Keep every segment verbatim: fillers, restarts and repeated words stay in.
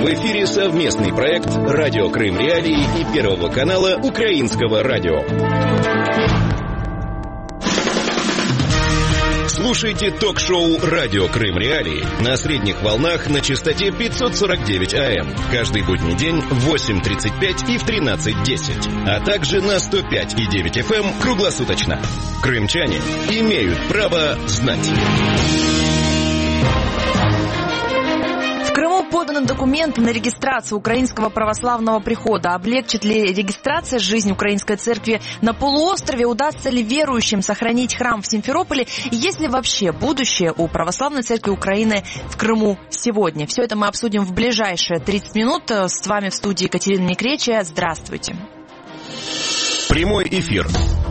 В эфире совместный проект «Радио Крым Реалии» и Первого канала Украинского радио. Слушайте ток-шоу «Радио Крым Реалии» на средних волнах на частоте пятьсот сорок девять АМ. Каждый будний день в восемь тридцать пять и в тринадцать десять. А также на сто пять и девять эф эм круглосуточно. Крымчане имеют право знать. В Крыму поданы документы на регистрацию Украинского православного прихода. Облегчит ли регистрация жизнь Украинской церкви на полуострове? Удастся ли верующим сохранить храм в Симферополе? И есть ли вообще будущее у Православной церкви Украины в Крыму сегодня? Все это мы обсудим в ближайшие тридцать минут. С вами в студии Екатерина Некречия. Здравствуйте. Прямой эфир.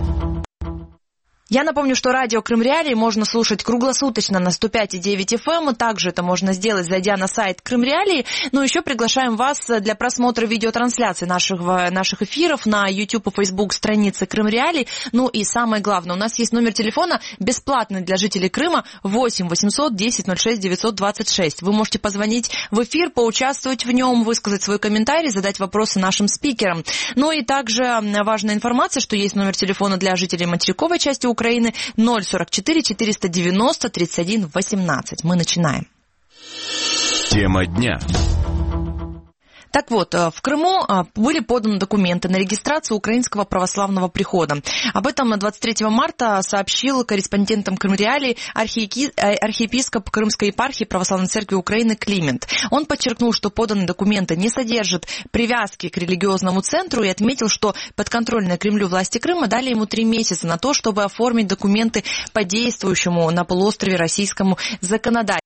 Я напомню, что радио Крым Реалии можно слушать круглосуточно на сто пять и девять эф эм. Также это можно сделать, зайдя на сайт Крым Реалии. Ну, еще приглашаем вас для просмотра видеотрансляции наших, наших эфиров на YouTube и Facebook страницы Крым Реалии. Ну и самое главное, у нас есть номер телефона бесплатный для жителей Крыма восемь восемьсот десять ноль шесть девятьсот двадцать шесть. Вы можете позвонить в эфир, поучаствовать в нем, высказать свой комментарий, задать вопросы нашим спикерам. Ну и также важная информация, что есть номер телефона для жителей материковой части Украины. Украины ноль сорок четыре четыреста девяносто тридцать один восемнадцать. Мы начинаем. Тема дня. Так вот, в Крыму были поданы документы на регистрацию Украинского православного прихода. Об этом двадцать третьего марта сообщил корреспондентам Крым Реалии архиепископ Крымской епархии Православной церкви Украины Климент. Он подчеркнул, что поданные документы не содержат привязки к религиозному центру и отметил, что подконтрольные Кремлю власти Крыма дали ему три месяца на то, чтобы оформить документы по действующему на полуострове российскому законодательству.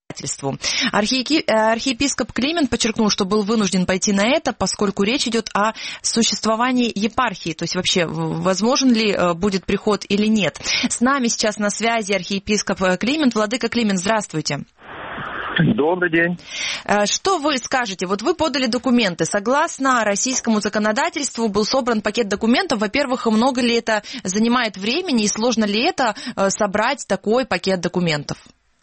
Архиепископ Климент подчеркнул, что был вынужден пойти на это, поскольку речь идет о существовании епархии, то есть вообще возможен ли будет приход или нет. С нами сейчас на связи архиепископ Климент. Владыка Климент, здравствуйте. Добрый день. Что вы скажете? Вот вы подали документы. Согласно российскому законодательству был собран пакет документов. Во-первых, много ли это занимает времени и сложно ли это собрать такой пакет документов?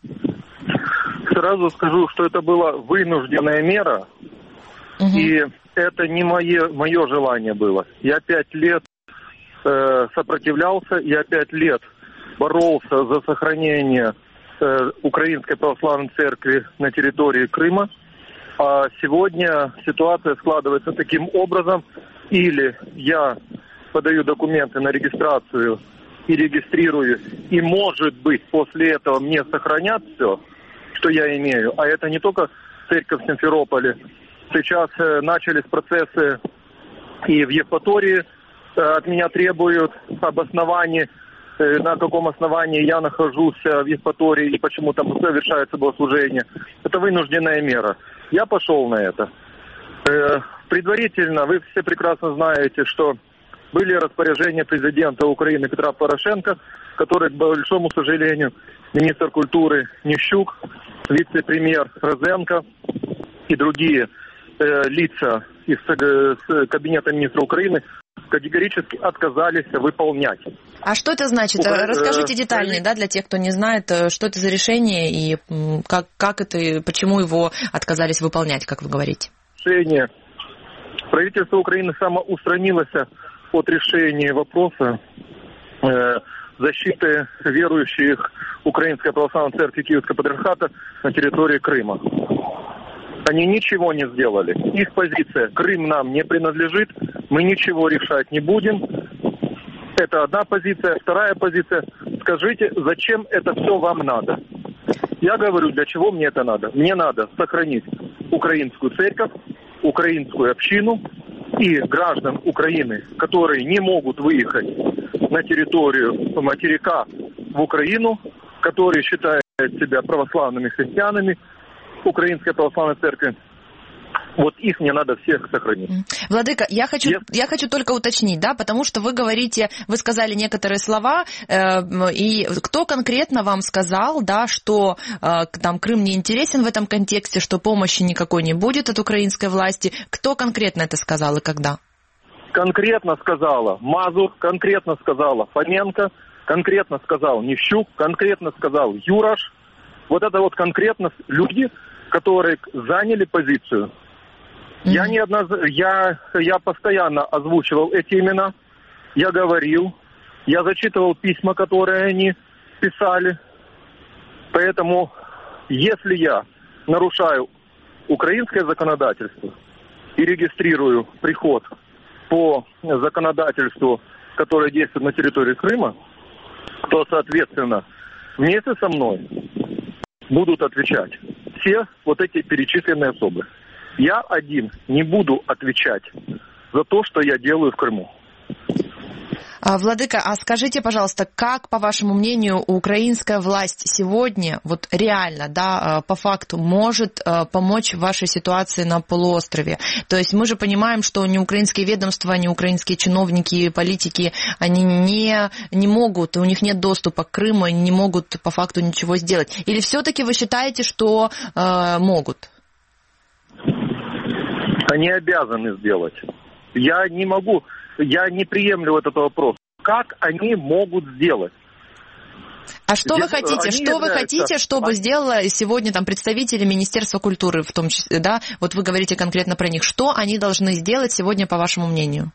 Сразу скажу, что это была вынужденная мера, угу. И это не мое, мое желание было. Я пять лет э, сопротивлялся, я пять лет боролся за сохранение э, Украинской Православной Церкви на территории Крыма. А сегодня ситуация складывается таким образом, или я подаю документы на регистрацию и регистрируюсь, и, может быть, после этого мне сохранят все, что я имею. А это не только церковь в Симферополе. Сейчас э, начались процессы и в Евпатории. Э, от меня требуют обоснование, э, на каком основании я нахожусь в Евпатории и почему там совершается богослужение. Это вынужденная мера. Я пошел на это. Э, предварительно, вы все прекрасно знаете, что были распоряжения президента Украины Петра Порошенко, который, к большому сожалению, министр культуры Нищук, вице-премьер Розенко и другие э, лица из э, кабинета министра Украины категорически отказались выполнять. А что это значит? Укра... Расскажите детальнее, да, для тех, кто не знает, что это за решение и как, как это, почему его отказались выполнять, как вы говорите. Решение. Правительство Украины самоустранилось от решения вопроса э, защиты верующих Украинской Православной Церкви Киевского Патриархата на территории Крыма. Они ничего не сделали. Их позиция: Крым нам не принадлежит, мы ничего решать не будем. Это одна позиция. Вторая позиция: скажите, зачем это все вам надо? Я говорю, для чего мне это надо? Мне надо сохранить украинскую церковь, украинскую общину и граждан Украины, которые не могут выехать на территорию материка в Украину, которые считают себя православными христианами Украинской Православной Церкви. Вот их мне надо всех сохранить. Владыка, я хочу, yes. я хочу только уточнить, да, потому что вы говорите, вы сказали некоторые слова, э, и кто конкретно вам сказал, да, что э, там Крым не интересен в этом контексте, что помощи никакой не будет от украинской власти? Кто конкретно это сказал и когда? Конкретно сказала Мазур, конкретно сказала Фоменко, конкретно сказал Нищук, конкретно сказал Юраш. Вот это вот конкретно люди, которые заняли позицию Mm-hmm. Я, не одноз... я, я постоянно озвучивал эти имена, я говорил, я зачитывал письма, которые они писали. Поэтому, если я нарушаю украинское законодательство и регистрирую приход по законодательству, которое действует на территории Крыма, то, соответственно, вместе со мной будут отвечать все вот эти перечисленные особы. Я один не буду отвечать за то, что я делаю в Крыму. Владыка, а скажите, пожалуйста, как, по вашему мнению, украинская власть сегодня, вот реально, да, по факту, может помочь в вашей ситуации на полуострове? То есть мы же понимаем, что ни украинские ведомства, ни украинские чиновники, политики, они не, не могут, у них нет доступа к Крыму, они не могут по факту ничего сделать. Или все-таки вы считаете, что э, могут? Они обязаны сделать. Я не могу... Я не приемлю этот вопрос. Как они могут сделать? А что Здесь вы хотите? Что являются... вы хотите, чтобы сделало сегодня там представители Министерства культуры, в том числе, да? Вот вы говорите конкретно про них. Что они должны сделать сегодня, по вашему мнению?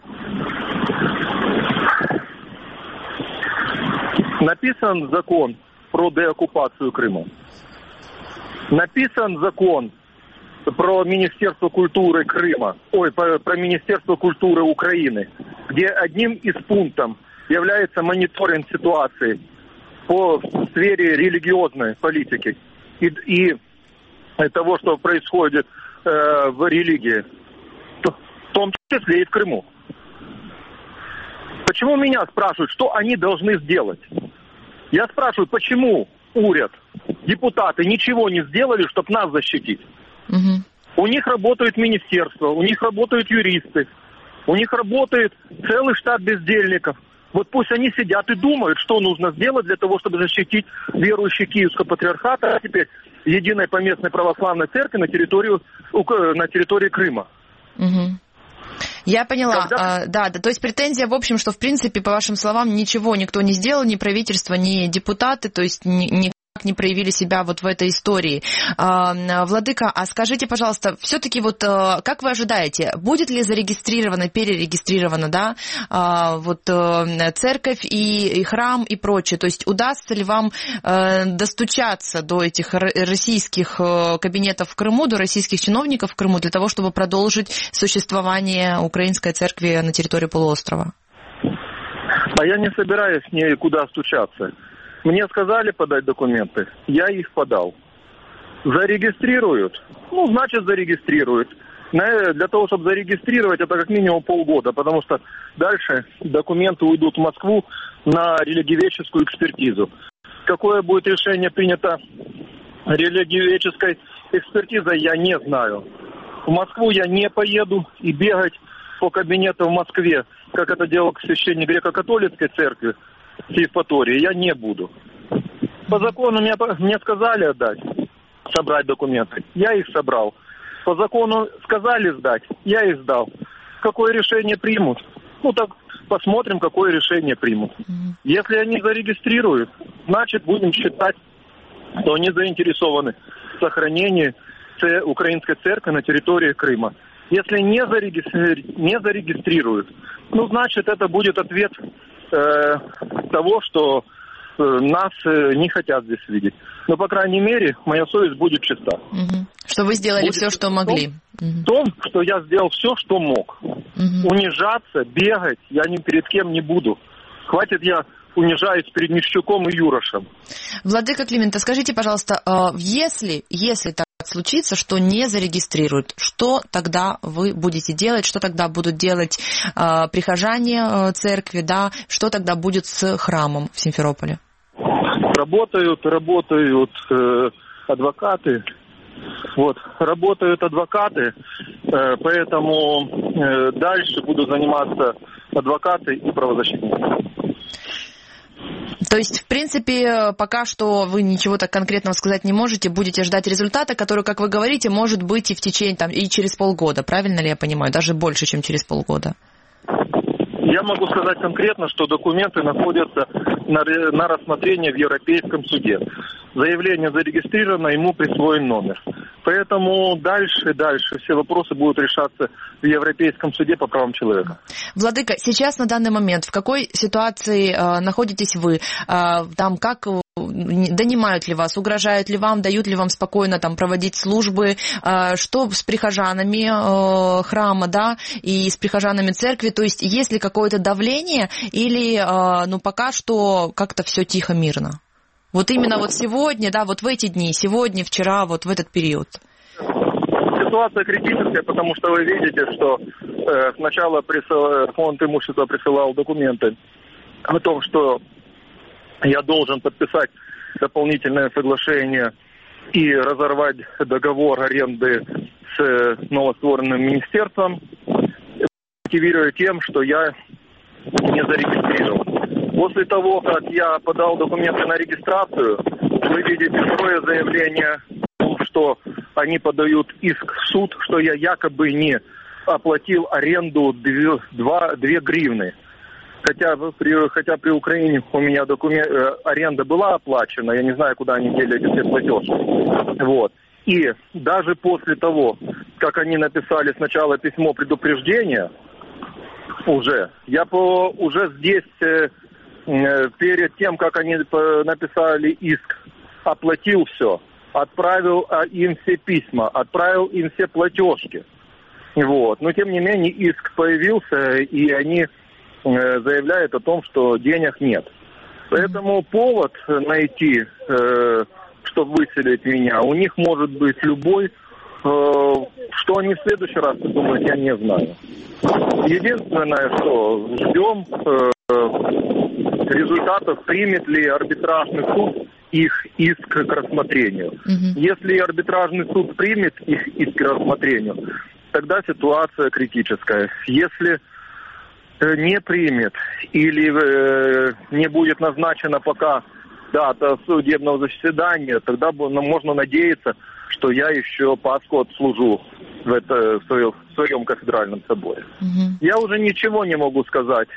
Написан закон про деоккупацию Крыма. Написан закон про Министерство культуры Крыма, ой, про, про Министерство культуры Украины, где одним из пунктов является мониторинг ситуации по сфере религиозной политики и, и того, что происходит э, в религии, в том числе и в Крыму. Почему меня спрашивают, что они должны сделать? Я спрашиваю, почему уряд, депутаты ничего не сделали, чтобы нас защитить? Угу. У них работают министерства, у них работают юристы, у них работает целый штат бездельников. Вот пусть они сидят и думают, что нужно сделать для того, чтобы защитить верующих Киевского патриархата, а теперь единой поместной православной церкви на территорию, на территории Крыма. Угу. Я поняла. Когда... А, да, да, то есть претензия, в общем, что, в принципе, по вашим словам, ничего никто не сделал, ни правительство, ни депутаты, то есть ни, ни... не проявили себя вот в этой истории. Владыка, а скажите, пожалуйста, все-таки вот как вы ожидаете, будет ли зарегистрировано, перерегистрировано, да, вот церковь и, и храм и прочее? То есть удастся ли вам достучаться до этих российских кабинетов в Крыму, до российских чиновников в Крыму для того, чтобы продолжить существование украинской церкви на территории полуострова? А я не собираюсь никуда стучаться. Мне сказали подать документы, я их подал. Зарегистрируют? Ну, значит, зарегистрируют. Для того, чтобы зарегистрировать, это как минимум полгода, потому что дальше документы уйдут в Москву на религиоведческую экспертизу. Какое будет решение принято религиоведческой экспертизой, я не знаю. В Москву я не поеду и бегать по кабинету в Москве, как это делал священник греко-католицкой церкви, в Евпатории, я не буду. По закону мне, мне сказали отдать, собрать документы. Я их собрал. По закону сказали сдать, я их сдал. Какое решение примут? Ну так посмотрим, какое решение примут. Если они зарегистрируют, значит будем считать, что они заинтересованы в сохранении украинской церкви на территории Крыма. Если не, зарегистри... не зарегистрируют, ну значит это будет ответ э, того, что э, нас э, не хотят здесь видеть. Но, по крайней мере, моя совесть будет чиста. Угу. Что вы сделали будет все, что могли. В том, угу. в том, что я сделал все, что мог. Угу. Унижаться, бегать я ни перед кем не буду. Хватит я унижаюсь перед Нищуком и Юрошем. Владыка Климент, скажите, пожалуйста, если, если так случится, что не зарегистрируют, что тогда вы будете делать, что тогда будут делать э, прихожане э, церкви, да, что тогда будет с храмом в Симферополе? Работают, работают э, адвокаты, вот, работают адвокаты, э, поэтому э, дальше будут заниматься адвокаты и правозащитники. То есть, в принципе, пока что вы ничего так конкретного сказать не можете, будете ждать результата, который, как вы говорите, может быть и в течение, там, и через полгода, правильно ли я понимаю? Даже больше, чем через полгода. Я могу сказать конкретно, что документы находятся на, на рассмотрении в Европейском суде. Заявление зарегистрировано, ему присвоен номер. Поэтому дальше, дальше все вопросы будут решаться в Европейском суде по правам человека. Владыка, сейчас на данный момент в какой ситуации э, находитесь вы? Э, там как донимают ли вас, угрожают ли вам, дают ли вам спокойно там проводить службы? Э, что с прихожанами э, храма, да, и с прихожанами церкви? То есть есть ли какое-то давление или, э, ну, пока что как-то все тихо, мирно? Вот именно вот сегодня, да, вот в эти дни, сегодня, вчера, вот в этот период. Ситуация критическая, потому что вы видите, что э, сначала присыл... фонд имущества присылал документы о том, что я должен подписать дополнительное соглашение и разорвать договор аренды с новостворенным министерством, мотивируя тем, что я не зарегистрирован. После того, как я подал документы на регистрацию, вы видите второе заявление, что они подают иск в суд, что я якобы не оплатил аренду две гривны. Хотя при, хотя при Украине у меня документ, аренда была оплачена, я не знаю, куда они дели эти все платежи. Вот. И даже после того, как они написали сначала письмо предупреждения, уже, я по, уже здесь... перед тем, как они написали иск, оплатил все, отправил им все письма, отправил им все платежки. Вот. Но, тем не менее, иск появился, и они заявляют о том, что денег нет. Поэтому повод найти, чтобы выселить меня, у них может быть любой. Что они в следующий раз думают, я не знаю. Единственное, что ждем результатов, примет ли арбитражный суд их иск к рассмотрению. Uh-huh. Если арбитражный суд примет их иск к рассмотрению, тогда ситуация критическая. Если не примет или э, не будет назначена пока дата судебного заседания, тогда можно надеяться, что я еще Пасху отслужу в, это, в, своем, в своем кафедральном соборе. Uh-huh. Я уже ничего не могу сказать.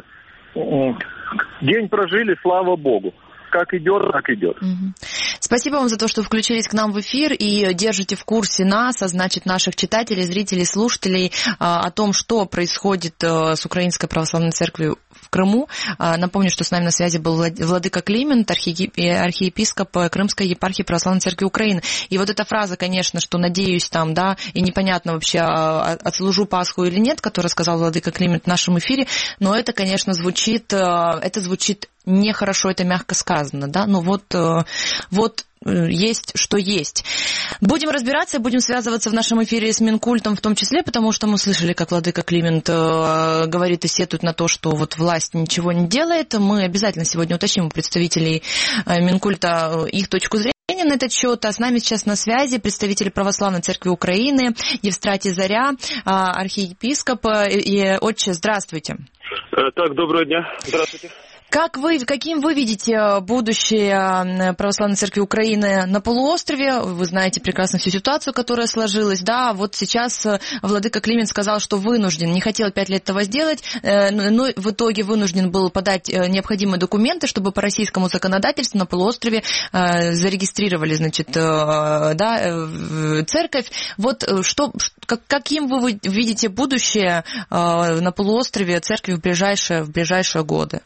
День прожили, слава Богу. Как идет, так идет. Угу. Спасибо вам за то, что включились к нам в эфир и держите в курсе нас, а значит наших читателей, зрителей, слушателей о том, что происходит с Украинской Православной Церковью в Крыму. Напомню, что с нами на связи был владыка Климент, архиепископ Крымской епархии Православной Церкви Украины. И вот эта фраза, конечно, что надеюсь там, да, и непонятно вообще, отслужу Пасху или нет, которую сказал владыка Климент в нашем эфире, но это, конечно, звучит, это звучит нехорошо, это мягко сказано, да, но вот, вот есть, что есть. Будем разбираться, будем связываться в нашем эфире с Минкультом в том числе, потому что мы слышали, как владыка Климент э, говорит и сетует на то, что вот власть ничего не делает. Мы обязательно сегодня уточним у представителей э, Минкульта их точку зрения на этот счет. А с нами сейчас на связи представители Православной Церкви Украины Евстратий Заря, э, архиепископ. И, отче, здравствуйте. Так, доброго дня. Здравствуйте. Как вы, каким вы видите будущее Православной Церкви Украины на полуострове? Вы знаете прекрасно всю ситуацию, которая сложилась. Да, вот сейчас владыка Климент сказал, что вынужден, не хотел пять лет этого сделать, но в итоге вынужден был подать необходимые документы, чтобы по российскому законодательству на полуострове зарегистрировали, значит, да, церковь. Вот что, каким вы видите будущее на полуострове церкви в ближайшие, в ближайшие годы?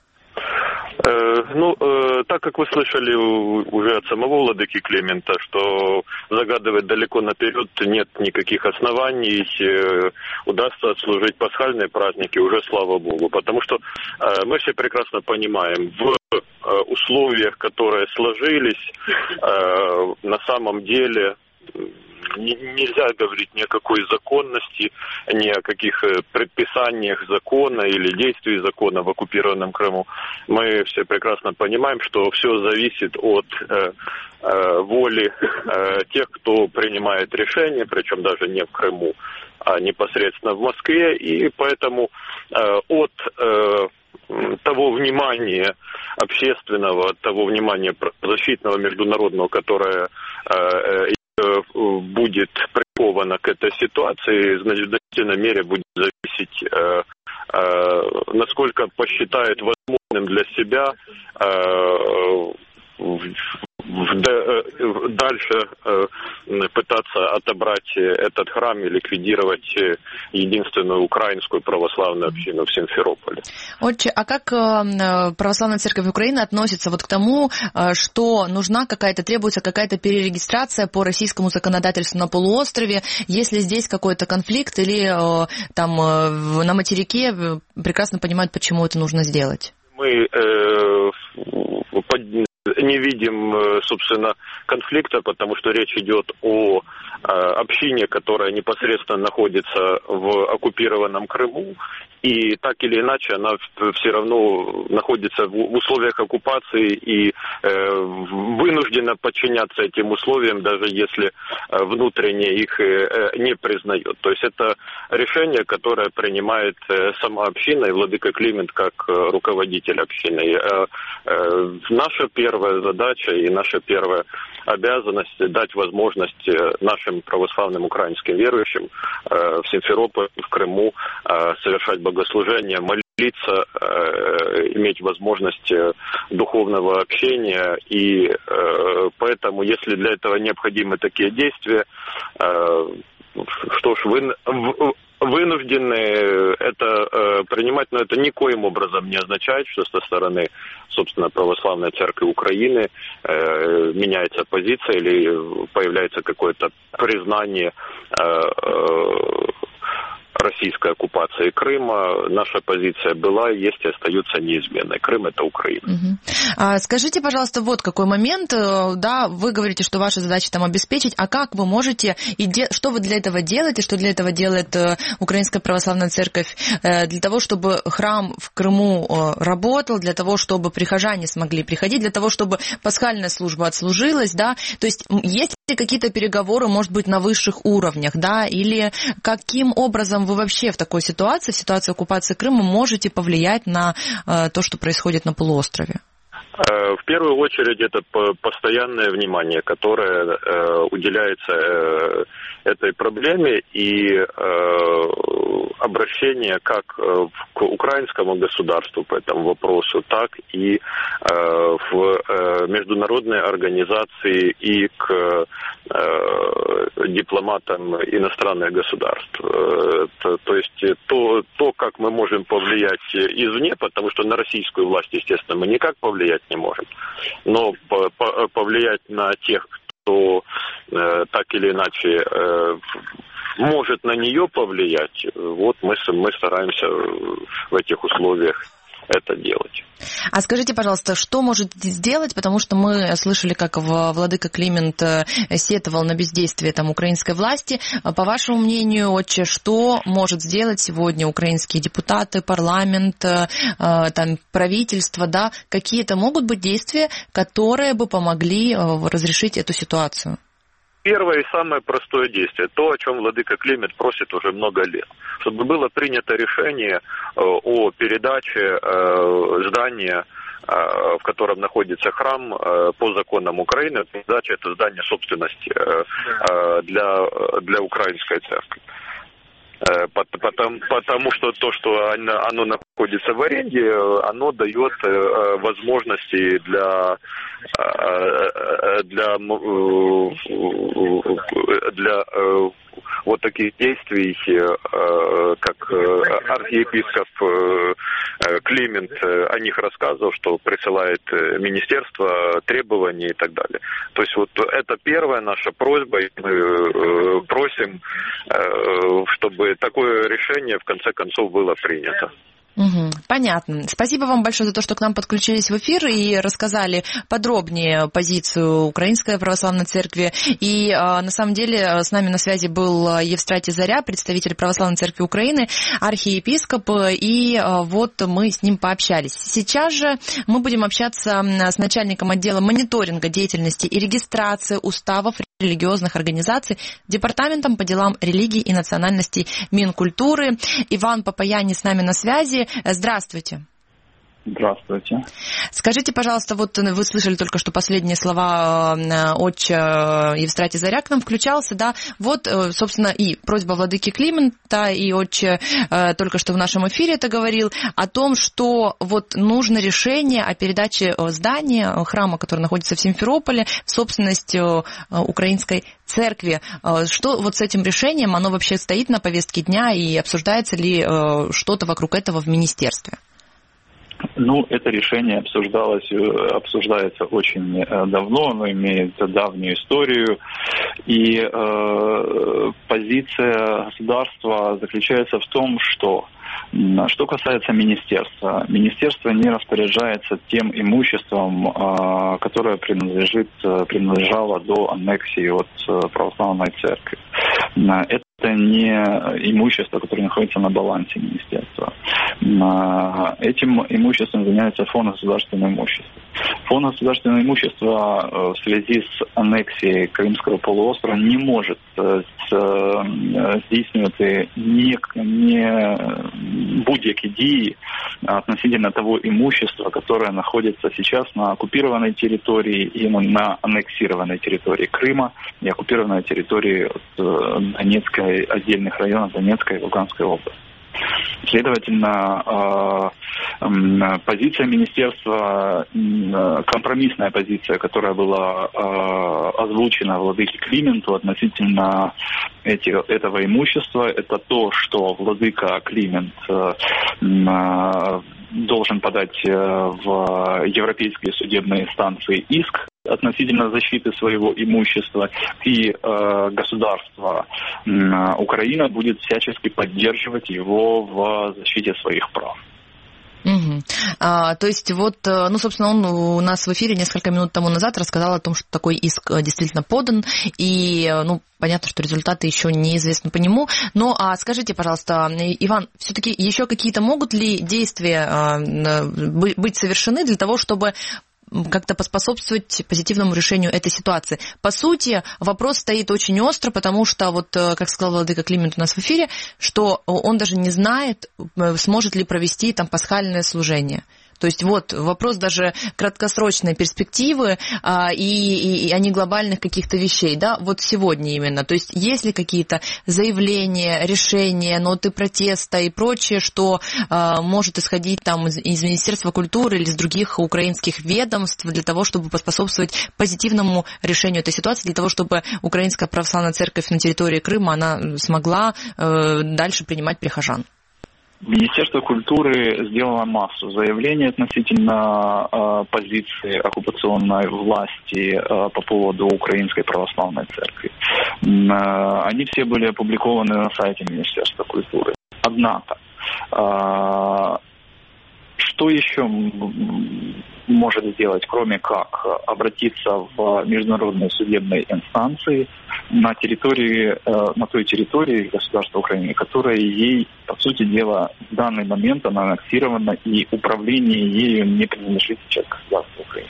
Ну, так как вы слышали уже от самого владыки Климента, что загадывать далеко наперед нет никаких оснований, удастся отслужить пасхальные праздники, уже слава Богу. Потому что мы все прекрасно понимаем, в условиях, которые сложились, на самом деле нельзя говорить ни о какой законности, ни о каких предписаниях закона или действий закона в оккупированном Крыму. Мы все прекрасно понимаем, что все зависит от э, э, воли э, тех, кто принимает решения, причем даже не в Крыму, а непосредственно в Москве. И поэтому э, от э, того внимания общественного, от того внимания защитного международного, которое э, будет приковано к этой ситуации, в значительной мере будет зависеть э, насколько посчитает возможным для себя дальше пытаться отобрать этот храм и ликвидировать единственную украинскую православную общину в Симферополе. Отче, а как Православная Церковь Украины относится вот к тому, что нужна какая-то, требуется какая-то перерегистрация по российскому законодательству на полуострове, если здесь какой-то конфликт или там на материке прекрасно понимают, почему это нужно сделать? Мы э, под... не видим, собственно, конфликта, потому что речь идет о общине, которая непосредственно находится в оккупированном Крыму, и так или иначе она все равно находится в условиях оккупации и вынуждена подчиняться этим условиям, даже если внутренне их не признает. То есть это решение, которое принимает сама община и владыка Климент как руководитель общины. Наша первая задача и наша первая обязанность дать возможность нашим православным украинским верующим в Симферополе, в Крыму совершать богослужения, молиться, иметь возможность духовного общения. И поэтому, если для этого необходимы такие действия, что ж, вы... вынуждены это э, принимать, но это никоим образом не означает, что со стороны, собственно, Православной Церкви Украины э, меняется позиция или появляется какое-то признание э, э, российской оккупации Крыма. Наша позиция была, есть и остается неизменной. Крым — это Украина. Угу. А скажите, пожалуйста, вот какой момент. Да, вы говорите, что ваша задача там обеспечить, а как вы можете, и де, что вы для этого делаете, что для этого делает Украинская Православная Церковь, для того, чтобы храм в Крыму работал, для того, чтобы прихожане смогли приходить, для того, чтобы пасхальная служба отслужилась, да? То есть есть ли какие-то переговоры, может быть, на высших уровнях, да, или каким образом вы вообще в такой ситуации, в ситуации оккупации Крыма, можете повлиять на э, то, что происходит на полуострове? В первую очередь это постоянное внимание, которое э, уделяется э, этой проблеме, и э, обращение как к украинскому государству по этому вопросу, так и э, в э, международные организации и к э, дипломатам иностранных государств. Э, то, то есть то, то, как мы можем повлиять извне, потому что на российскую власть, естественно, мы никак повлиять не можем, но повлиять на тех, кто э, так или иначе э, может на нее повлиять, вот мы, мы стараемся в этих условиях это делать. А скажите, пожалуйста, что может сделать, потому что мы слышали, как владыка Климент сетовал на бездействие там украинской власти. По вашему мнению, отче, что может сделать сегодня украинские депутаты, парламент, там, правительство, да? Какие-то могут быть действия, которые бы помогли разрешить эту ситуацию? Первое и самое простое действие, то, о чем владыка Климент просит уже много лет, чтобы было принято решение о передаче здания, в котором находится храм, по законам Украины. Передача — это здание собственности для, для украинской церкви. Потому, потому что то, что оно, оно находится в аренде, оно дает возможности для, для, для вот таких действий, как архиепископ Климент о них рассказывал, что присылает министерство требований и так далее. То есть вот это первая наша просьба, и мы просим, чтобы такое решение в конце концов было принято. Угу, понятно. Спасибо вам большое за то, что к нам подключились в эфир и рассказали подробнее позицию Украинской Православной Церкви. И на самом деле с нами на связи был Евстратий Заря, представитель Православной Церкви Украины, архиепископ, и вот мы с ним пообщались. Сейчас же мы будем общаться с начальником отдела мониторинга деятельности и регистрации уставов религиозных организаций Департаментом по делам религии и национальностей Минкультуры. Иван Папаяни с нами на связи. Здравствуйте. Здравствуйте. Скажите, пожалуйста, вот вы слышали только что последние слова отча Евстратий Заря к нам включался, да? Вот, собственно, и просьба владыки Климента, и отче только что в нашем эфире это говорил, о том, что вот нужно решение о передаче здания, храма, который находится в Симферополе, в собственность украинской церкви. Что вот с этим решением, оно вообще стоит на повестке дня, и обсуждается ли что-то вокруг этого в министерстве? Ну, это решение обсуждалось, обсуждается очень давно, оно имеет давнюю историю, и э, позиция государства заключается в том, что что касается министерства, министерство не распоряжается тем имуществом, э, которое принадлежит, принадлежало до аннексии от православной церкви. Это не имущество, которое находится на балансе министерства. Этим имуществом занимается фонд государственного имущества. Фонд государственного имущества в связи с аннексией Крымского полуострова не может здійснювати ні, ні будь-які дії относительно того имущества, которое находится сейчас на оккупированной территории и на аннексированной территории Крыма и оккупированной территории Донецкой, отдельных районов Донецкой и Луганской области. Следовательно, позиция министерства, компромиссная позиция, которая была озвучена владыке Клименту относительно эти, этого имущества, это то, что владыка Климент должен подать в европейские судебные инстанции иск относительно защиты своего имущества, и э, государство э, Украина будет всячески поддерживать его в защите своих прав. Угу. А, то есть вот, ну, собственно, он у нас в эфире несколько минут тому назад рассказал о том, что такой иск действительно подан, и, ну, понятно, что результаты еще неизвестны по нему. Но а скажите, пожалуйста, Иван, все-таки еще какие-то могут ли действия а, быть совершены для того, чтобы как-то поспособствовать позитивному решению этой ситуации? По сути, вопрос стоит очень остро, потому что, вот, как сказал владыка Климент у нас в эфире, что он даже не знает, сможет ли провести там пасхальное служение. То есть вот вопрос даже краткосрочной перспективы, а, и, и, и а не глобальных каких-то вещей, да, вот сегодня именно. То есть есть ли какие-то заявления, решения, ноты протеста и прочее, что а, может исходить там из, из Министерства культуры или из других украинских ведомств для того, чтобы поспособствовать позитивному решению этой ситуации, для того, чтобы Украинская православная церковь на территории Крыма, она смогла э, дальше принимать прихожан? Министерство культуры сделало массу заявлений относительно э, позиции оккупационной власти э, по поводу Украинской православной церкви. Э, они все были опубликованы на сайте Министерства культуры. Однако, э, что еще может сделать, кроме как обратиться в международные судебные инстанции на территории, на той территории государства Украины, которая ей, по сути дела, в данный момент она аннексирована, и управление ею не принадлежит сейчас государству Украины.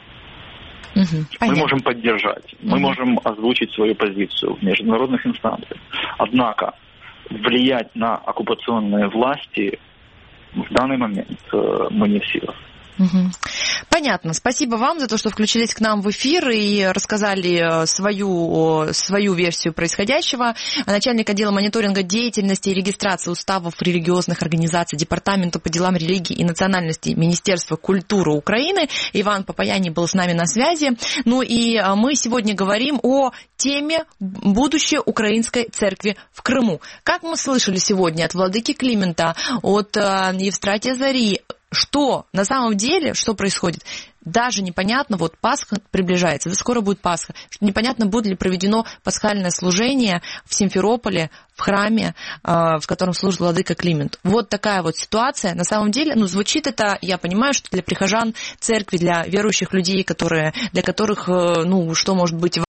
Угу, мы можем поддержать, угу. мы можем озвучить свою позицию в международных инстанциях. Однако влиять на оккупационные власти в данный момент мы не в силах. Угу. Понятно. Спасибо вам за то, что включились к нам в эфир и рассказали свою, свою версию происходящего. Начальник отдела мониторинга деятельности и регистрации уставов религиозных организаций Департамента по делам религии и национальности Министерства культуры Украины Иван Папаяни был с нами на связи. Ну и мы сегодня говорим о теме будущее Украинской церкви в Крыму. Как мы слышали сегодня от владыки Климента, от Евстратия Зари, что на самом деле, что происходит? Даже непонятно, вот Пасха приближается, да скоро будет Пасха, что непонятно, будет ли проведено пасхальное служение в Симферополе, в храме, в котором служит владыка Климент. Вот такая вот ситуация. На самом деле, ну, звучит это, я понимаю, что для прихожан церкви, для верующих людей, которые, для которых, ну, что может быть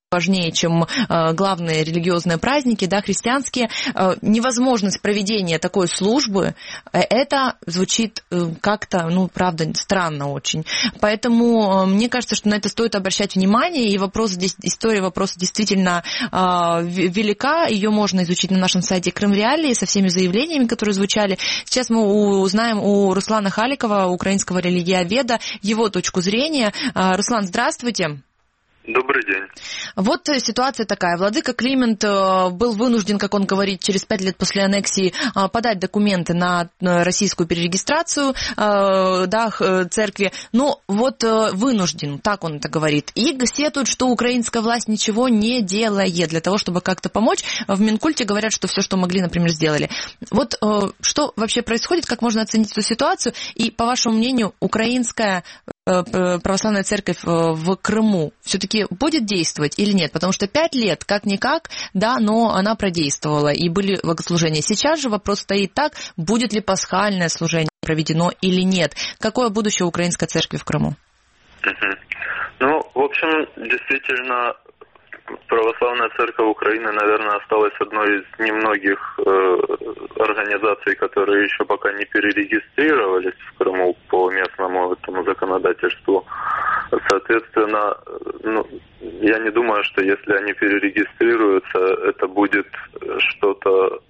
важнее, чем э, главные религиозные праздники, да, христианские. Э, невозможность проведения такой службы, э, это звучит э, как-то, ну, правда, странно очень. Поэтому э, мне кажется, что на это стоит обращать внимание, и вопрос здесь, история вопроса действительно э, велика, ее можно изучить на нашем сайте Крым Реалии со всеми заявлениями, которые звучали. Сейчас мы узнаем у Руслана Халикова, украинского религиоведа, его точку зрения. Э, Руслан, здравствуйте. Добрый день. Вот ситуация такая. Владыка Климент был вынужден, как он говорит, через пять лет после аннексии подать документы на российскую перерегистрацию, да, церкви. Но вот вынужден, так он это говорит. И сетует, что украинская власть ничего не делает для того, чтобы как-то помочь. В Минкульте говорят, что все, что могли, например, сделали. Вот что вообще происходит, как можно оценить эту ситуацию? И, по вашему мнению, украинская православная церковь в Крыму все-таки будет действовать или нет? Потому что пять лет, как-никак, да, но она продействовала, и были богослужения. Сейчас же вопрос стоит так, будет ли пасхальное служение проведено или нет. Какое будущее украинской церкви в Крыму? Угу. Ну, в общем, действительно, Православная Церковь Украины, наверное, осталась одной из немногих э, организаций, которые еще пока не перерегистрировались в Крыму по местному этому законодательству. Соответственно, ну, я не думаю, что если они перерегистрируются, это будет что-то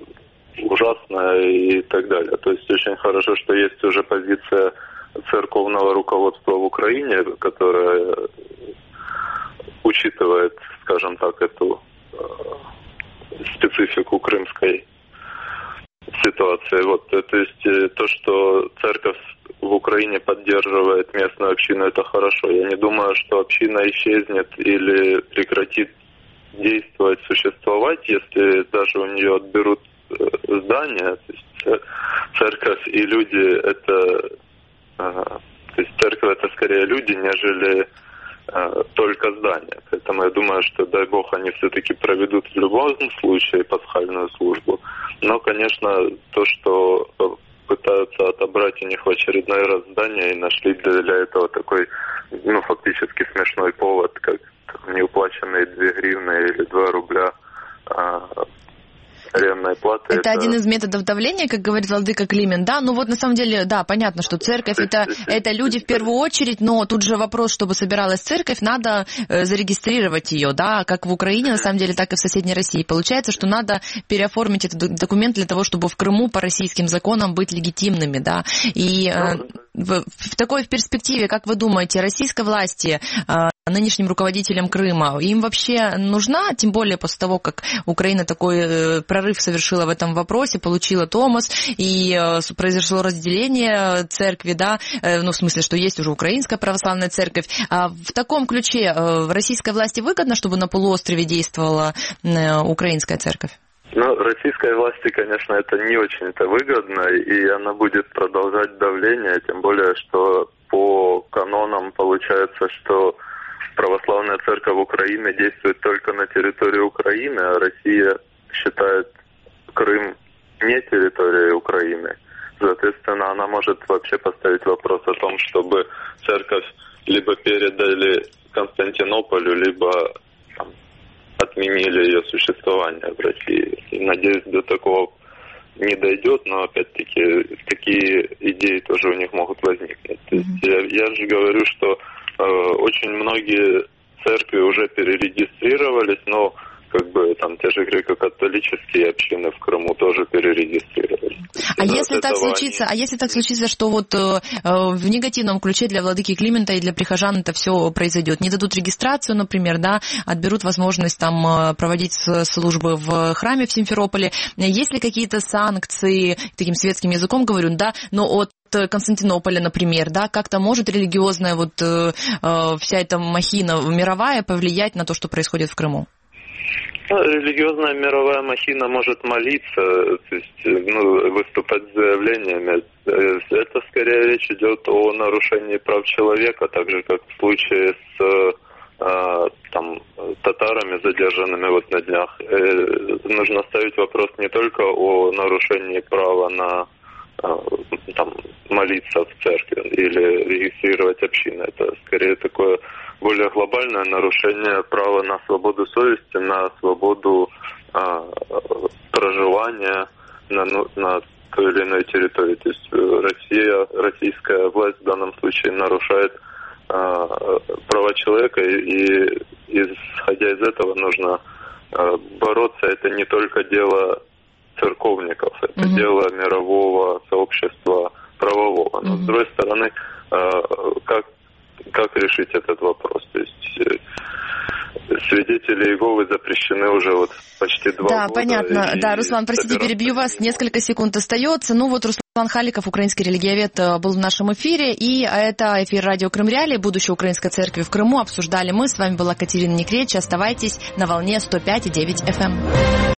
ужасное и так далее. То есть очень хорошо, что есть уже позиция церковного руководства в Украине, которая учитывает, скажем так, эту э, специфику крымской ситуации. Вот, то есть э, то, что церковь в Украине поддерживает местную общину, это хорошо. Я не думаю, что община исчезнет или прекратит действовать, существовать, если даже у нее отберут э, здание. То есть церковь и люди это, э, то есть церковь это скорее люди, нежели только здание. Поэтому я думаю, что, дай бог, они все-таки проведут в любом случае пасхальную службу. Но, конечно, то, что пытаются отобрать у них в очередной раз здание и нашли для этого такой, ну, фактически смешной повод, как неуплаченные две гривны или два рубля арендной платы. Это, это один из методов давления, как говорит владыка Климент, да? Ну вот на самом деле, да, понятно, что церковь это, это люди в первую очередь, но тут же вопрос, чтобы собиралась церковь, надо э, зарегистрировать ее, да, как в Украине, на самом деле, так и в соседней России. Получается, что надо переоформить этот документ для того, чтобы в Крыму по российским законам быть легитимными, да. И э, в, в такой перспективе, как вы думаете, российской власти, э, нынешним руководителям Крыма, им вообще нужна, тем более после того, как Украина такой э, прорыв совершила в этом вопросе, получила Томос, и э, произошло разделение церкви, да, э, ну, в смысле, что есть уже украинская православная церковь. А в таком ключе э, российской власти выгодно, чтобы на полуострове действовала э, украинская церковь? Ну, российской власти, конечно, это не очень-то выгодно, и она будет продолжать давление, тем более, что по канонам получается, что православная церковь Украины действует только на территории Украины, а Россия считает Крым не территорией Украины. Соответственно, она может вообще поставить вопрос о том, чтобы церковь либо передали Константинополю, либо там, отменили ее существование в России. И, надеюсь, до такого не дойдет, но опять-таки такие идеи тоже у них могут возникнуть. То есть я, я же говорю, что э, очень многие церкви уже перерегистрировались, но как бы там те же греко-католические общины в Крыму тоже перерегистрировались. А если так случится, они... а если так случится, что вот э, в негативном ключе для владыки Климента и для прихожан это все произойдет, не дадут регистрацию, например, да, отберут возможность там проводить службы в храме в Симферополе, есть ли какие-то санкции, таким светским языком говорю, да, но от Константинополя, например, да, как-то может религиозная вот э, вся эта махина мировая повлиять на то, что происходит в Крыму? Религиозная мировая махина может молиться, то есть, ну, выступать с заявлениями. Это скорее речь идет о нарушении прав человека, так же как в случае с э, там, татарами, задержанными вот на днях. Э, нужно ставить вопрос не только о нарушении права на э, там, молиться в церкви или регистрировать общину. Это скорее такое более глобальное нарушение права на свободу совести, на свободу а, проживания на, на той или иной территории. То есть Россия, российская власть в данном случае нарушает а, права человека, и, и исходя из этого нужно а, бороться. Это не только дело церковников, это mm-hmm. дело мирового сообщества правового. Но mm-hmm. с другой стороны, а, как, как решить этот вопрос? То есть свидетели Иеговы запрещены уже вот почти два да, года. Да, понятно. Да, Руслан, простите, перебью вас. Несколько секунд остается. Ну вот Руслан Халиков, украинский религиовед, был в нашем эфире. И это эфир радио Крым Реалии, будущее Украинской церкви в Крыму. Обсуждали мы. С вами была Катерина Некречь. Оставайтесь на волне сто пять и девять эф эм.